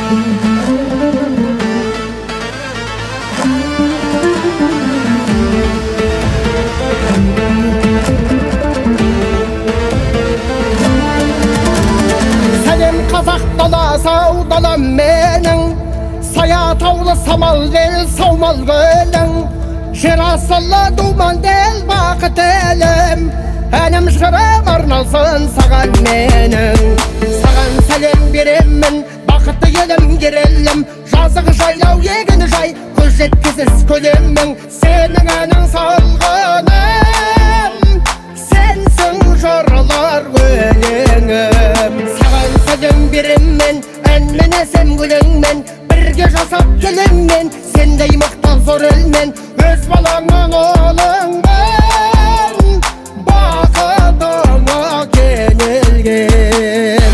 Қазақ дала сау далам менің, сая таулы самал ел саумал гүлің, жер асылы думан дел бақыт елім, әнім жырым арналсын саған менің. Саған сәлем беремін, бақытты елім керелім, жазық жайлау егін жай, көз жеткізіс көлемің. Сенің әнің салғаным, сенсің жырлар өлеңім. Саған сәлем беремін, әнменесем гүліңмен, бірге жасап келемін, сендей мақтан зор елмен. Өз балаңның олыңмын, бақытыңа кенелгем.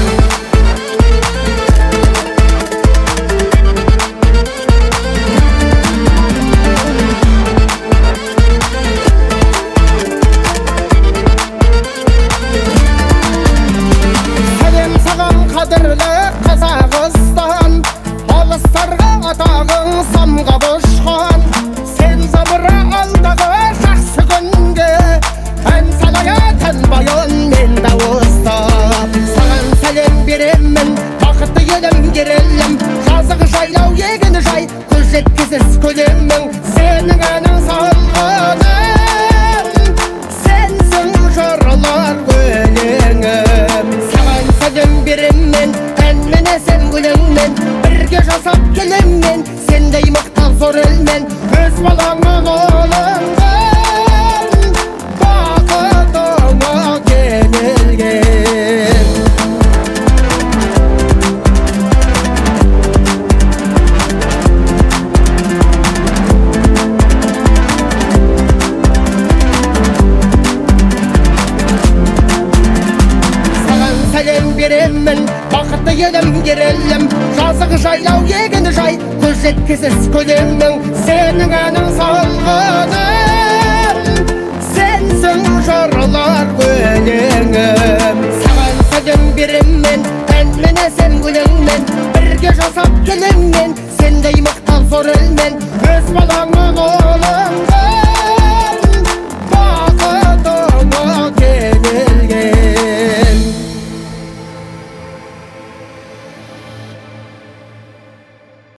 Сәлем саған қадірлі Қазақстан, алыстарға атағың самғап ұшқан. Сен забыра алдағы жақсы күнге, ән салая тән байын мен дауыстап. Саған сәлем беремін, бақытты елім керелім, жазық жайлау егін жай, көз жеткізіс көлемің. Сенің әнің салғаным, сенсің жырлар өлеңім. Саған сәлем беремін, әнменесем гүліңмен, бірге жасап келемін, сендей мақтан зор елмен. Өз балаңның олыңмын, бақытыңа кенелгем. Саған сәлем беремін, бақытты елім керелім, жазық жайлау егін жай, көз жеткізіс көлемің. Сенің әнің салғаным, сенсің жырлар өлеңім. Саған сәлем беремін, әнменесем гүліңмен, бірге жасап келемін, сендей мақтан зор елмен. Өз балаңның олыңмын,